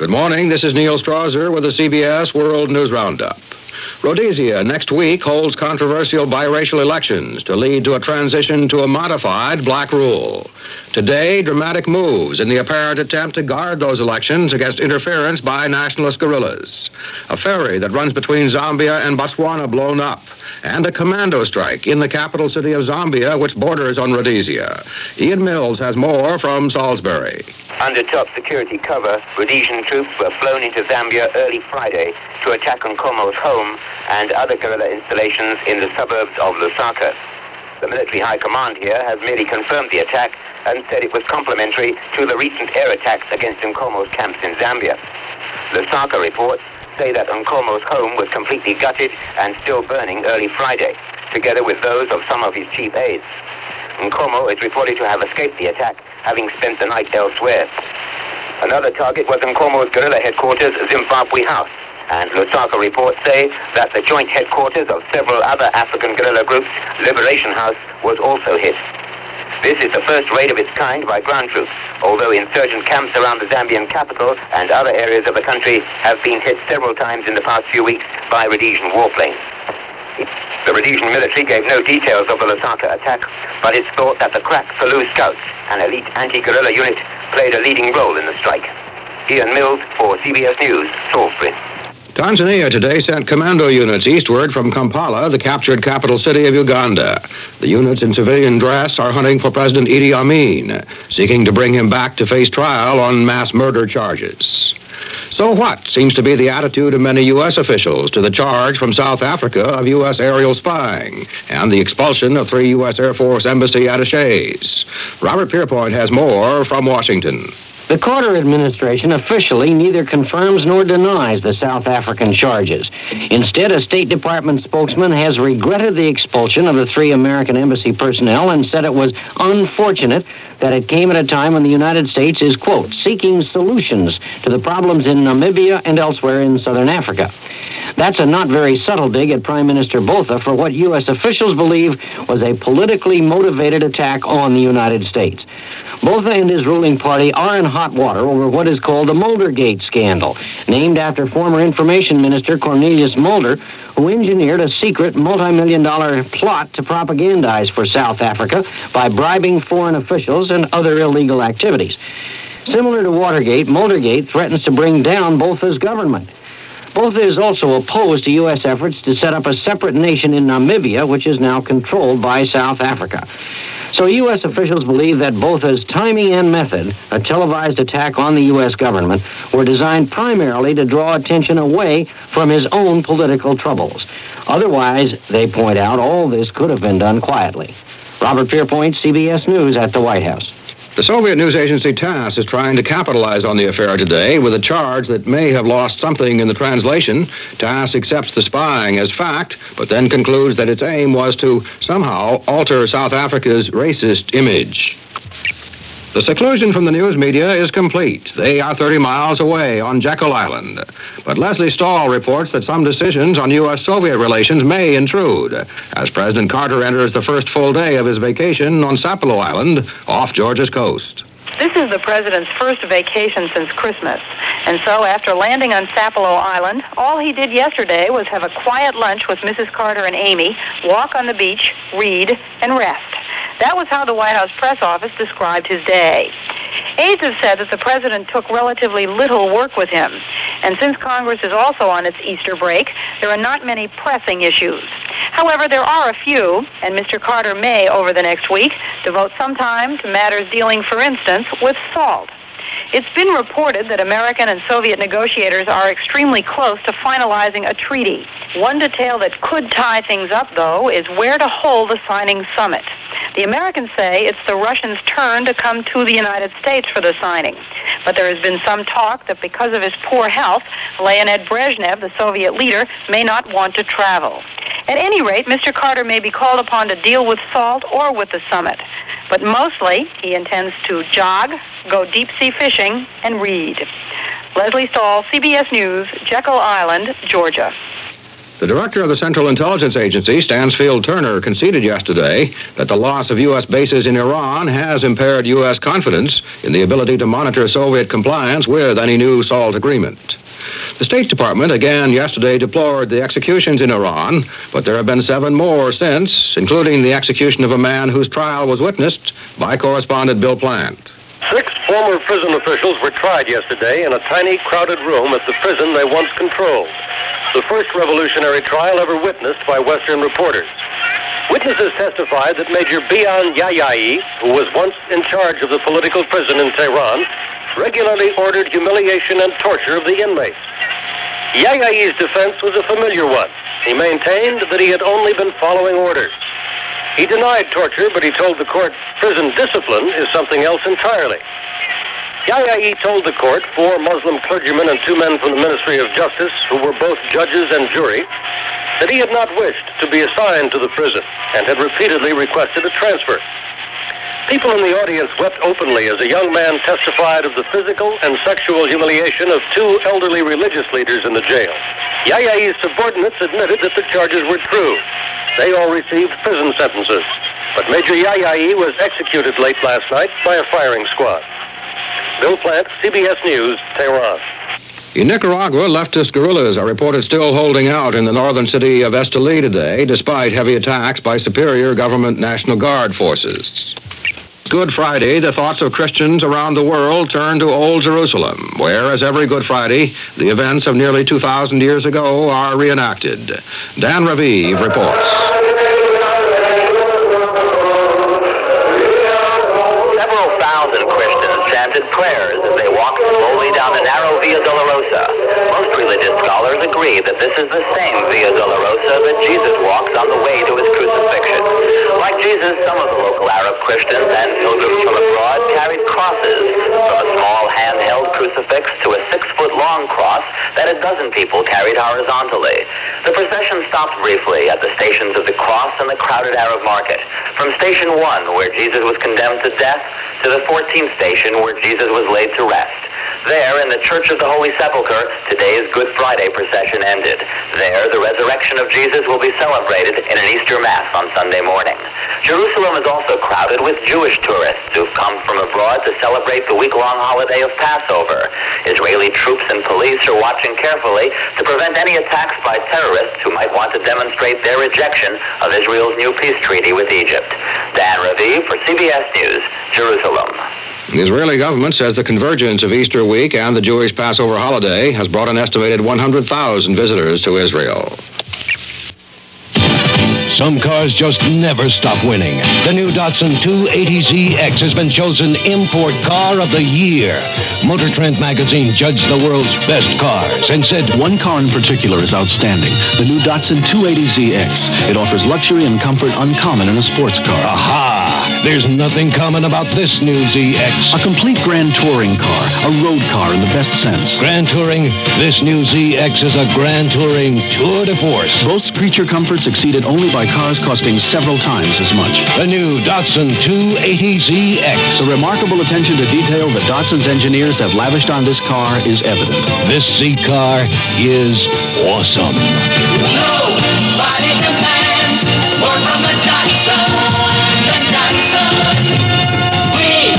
Good morning. This is Neil Strauser with the CBS World News Roundup. Rhodesia next week holds controversial biracial elections to lead to a transition to a modified black rule. Today, dramatic moves in the apparent attempt to guard those elections against interference by nationalist guerrillas. A ferry that runs between Zambia and Botswana blown up, and a commando strike in the capital city of Zambia, which borders on Rhodesia. Ian Mills has more from Salisbury. Under top security cover, Rhodesian troops were flown into Zambia early Friday to attack Nkomo's home and other guerrilla installations in the suburbs of Lusaka. The military high command here has merely confirmed the attack and said it was complementary to the recent air attacks against Nkomo's camps in Zambia. Lusaka reports say that Nkomo's home was completely gutted and still burning early Friday, together with those of some of his chief aides. Nkomo is reported to have escaped the attack, having spent the night elsewhere. Another target was Nkomo's guerrilla headquarters, Zimbabwe House, and Lusaka reports say that the joint headquarters of several other African guerrilla groups, Liberation House, was also hit. This is the first raid of its kind by ground troops, although insurgent camps around the Zambian capital and other areas of the country have been hit several times in the past few weeks by Rhodesian warplanes. The Rhodesian military gave no details of the Lusaka attack, but it's thought that the crack Selous Scouts, an elite anti-guerrilla unit, played a leading role in the strike. Ian Mills for CBS News, Salisbury. Tanzania today sent commando units eastward from Kampala, the captured capital city of Uganda. The units in civilian dress are hunting for President Idi Amin, seeking to bring him back to face trial on mass murder charges. So what seems to be the attitude of many U.S. officials to the charge from South Africa of U.S. aerial spying and the expulsion of 3 U.S. Air Force embassy attaches? Robert Pierpoint has more from Washington. The Carter administration officially neither confirms nor denies the South African charges. Instead, a State Department spokesman has regretted the expulsion of the 3 American embassy personnel and said it was unfortunate that it came at a time when the United States is, quote, seeking solutions to the problems in Namibia and elsewhere in southern Africa. That's a not very subtle dig at Prime Minister Botha for what U.S. officials believe was a politically motivated attack on the United States. Botha and his ruling party are in hot water over what is called the Muldergate scandal, named after former Information Minister Cornelius Mulder, who engineered a secret multi-million-dollar plot to propagandize for South Africa by bribing foreign officials and other illegal activities. Similar to Watergate, Muldergate threatens to bring down Botha's government. Botha is also opposed to U.S. efforts to set up a separate nation in Namibia, which is now controlled by South Africa. So U.S. officials believe that Botha's timing and method, a televised attack on the U.S. government, were designed primarily to draw attention away from his own political troubles. Otherwise, they point out, all this could have been done quietly. Robert Pierpoint, CBS News at the White House. The Soviet news agency TASS is trying to capitalize on the affair today with a charge that may have lost something in the translation. TASS accepts the spying as fact, but then concludes that its aim was to somehow alter South Africa's racist image. The seclusion from the news media is complete. They are 30 miles away on Jekyll Island. But Leslie Stahl reports that some decisions on U.S.-Soviet relations may intrude as President Carter enters the first full day of his vacation on Sapelo Island off Georgia's coast. This is the president's first vacation since Christmas. And so after landing on Sapelo Island, all he did yesterday was have a quiet lunch with Mrs. Carter and Amy, walk on the beach, read, and rest. That was how the White House press office described his day. Aides have said that the president took relatively little work with him. And since Congress is also on its Easter break, there are not many pressing issues. However, there are a few, and Mr. Carter may, over the next week, devote some time to matters dealing, for instance, with salt. It's been reported that American and Soviet negotiators are extremely close to finalizing a treaty. One detail that could tie things up, though, is where to hold the signing summit. The Americans say it's the Russians' turn to come to the United States for the signing. But there has been some talk that because of his poor health, Leonid Brezhnev, the Soviet leader, may not want to travel. At any rate, Mr. Carter may be called upon to deal with SALT or with the summit. But mostly, he intends to jog, go deep-sea fishing, and read. Leslie Stahl, CBS News, Jekyll Island, Georgia. The director of the Central Intelligence Agency, Stansfield Turner, conceded yesterday that the loss of U.S. bases in Iran has impaired U.S. confidence in the ability to monitor Soviet compliance with any new SALT agreement. The State Department again yesterday deplored the executions in Iran, but there have been 7 more since, including the execution of a man whose trial was witnessed by correspondent Bill Plant. 6 former prison officials were tried yesterday in a tiny, crowded room at the prison they once controlled. The first revolutionary trial ever witnessed by Western reporters. Witnesses testified that Major Bian Yahyaei, who was once in charge of the political prison in Tehran, regularly ordered humiliation and torture of the inmates. Yahyaei's defense was a familiar one. He maintained that he had only been following orders. He denied torture, but he told the court prison discipline is something else entirely. Yahyaei told the court 4 Muslim clergymen and 2 men from the Ministry of Justice, who were both judges and jury, that he had not wished to be assigned to the prison and had repeatedly requested a transfer. People in the audience wept openly as a young man testified of the physical and sexual humiliation of 2 elderly religious leaders in the jail. Yahyaei's subordinates admitted that the charges were true. They all received prison sentences. But Major Yahyaei was executed late last night by a firing squad. Bill Plant, CBS News, Tehran. In Nicaragua, leftist guerrillas are reported still holding out in the northern city of Esteli today, despite heavy attacks by superior government National Guard forces. Good Friday, the thoughts of Christians around the world turn to Old Jerusalem, where, as every Good Friday, the events of nearly 2,000 years ago are reenacted. Dan Raviv reports. Several thousand Christians chanted prayers as they walked slowly down the narrow Via Dolorosa. Most religious scholars agree that this is the same Via Dolorosa that Jesus walks on the way to his crucifixion. Like Jesus, some of the local Arab Christians and pilgrims from abroad carried crosses, from a small handheld crucifix to a 6-foot-long cross that a dozen people carried horizontally. The procession stopped briefly at the stations of the Cross and the crowded Arab market. From Station 1, where Jesus was condemned to death, to the 14th station, where Jesus was laid to rest. There, in the Church of the Holy Sepulchre, today's Good Friday procession ended. There, the resurrection of Jesus will be celebrated in an Easter Mass on Sunday morning. Jerusalem is also crowded with Jewish tourists who've come from abroad to celebrate the week-long holiday of Passover. Israeli troops and police are watching carefully to prevent any attacks by terrorists who might want to demonstrate their rejection of Israel's new peace treaty with Egypt. Dan Raviv for CBS News, Jerusalem. The Israeli government says the convergence of Easter week and the Jewish Passover holiday has brought an estimated 100,000 visitors to Israel. Some cars just never stop winning. The new Datsun 280ZX has been chosen Import Car of the Year. Motor Trend magazine judged the world's best cars and said, one car in particular is outstanding, the new Datsun 280ZX. It offers luxury and comfort uncommon in a sports car. aha! There's nothing common about this new ZX. A complete grand touring car, a road car in the best sense. Grand touring, this new ZX is a grand touring tour de force. Boasts creature comforts exceeded only by cars costing several times as much. The new Datsun 280ZX. The remarkable attention to detail that Datsun's engineers have lavished on this car is evident. This Z car is awesome. Nobody demands more from the Datsun. The Datsun. We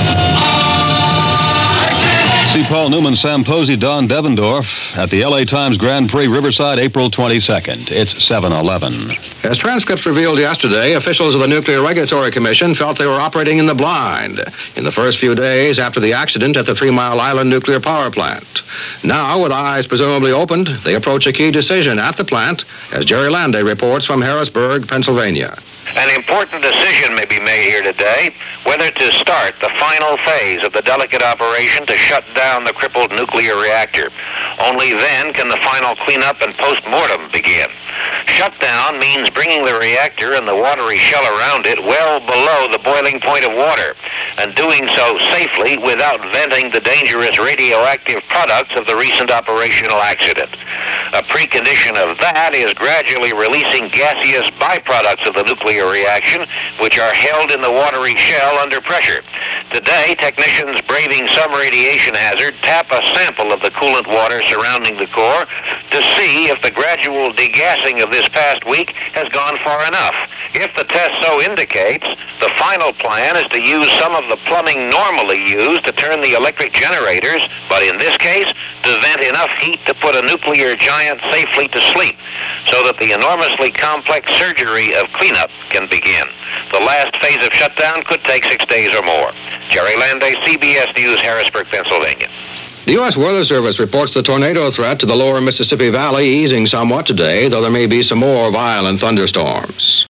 are. See Paul Newman, Sam Posey, Don Devendorf at the LA Times Grand Prix Riverside, April 22nd. It's 7:11. As transcripts revealed yesterday, officials of the Nuclear Regulatory Commission felt they were operating in the blind in the first few days after the accident at the 3 Mile Island nuclear power plant. Now, with eyes presumably opened, they approach a key decision at the plant, as Jerry Landay reports from Harrisburg, Pennsylvania. An important decision may be made here today, whether to start the final phase of the delicate operation to shut down the crippled nuclear reactor. Only then can the final cleanup and post-mortem begin. Shutdown means bringing the reactor and the watery shell around it well below the boiling point of water, and doing so safely without venting the dangerous radioactive products of the recent operational accident. A precondition of that is gradually releasing gaseous byproducts of the nuclear reaction, which are held in the watery shell under pressure. Today, technicians braving some radiation hazard tap a sample of the coolant water surrounding the core to see if the gradual degassing of this past week has gone far enough. If the test so indicates, the final plan is to use some of the plumbing normally used to turn the electric generators, but in this case, to vent enough heat to put a nuclear giant safely to sleep, so that the enormously complex surgery of cleanup can begin. The last phase of shutdown could take 6 days or more. Jerry Landay, CBS News, Harrisburg, Pennsylvania. The U.S. Weather Service reports the tornado threat to the lower Mississippi Valley easing somewhat today, though there may be some more violent thunderstorms.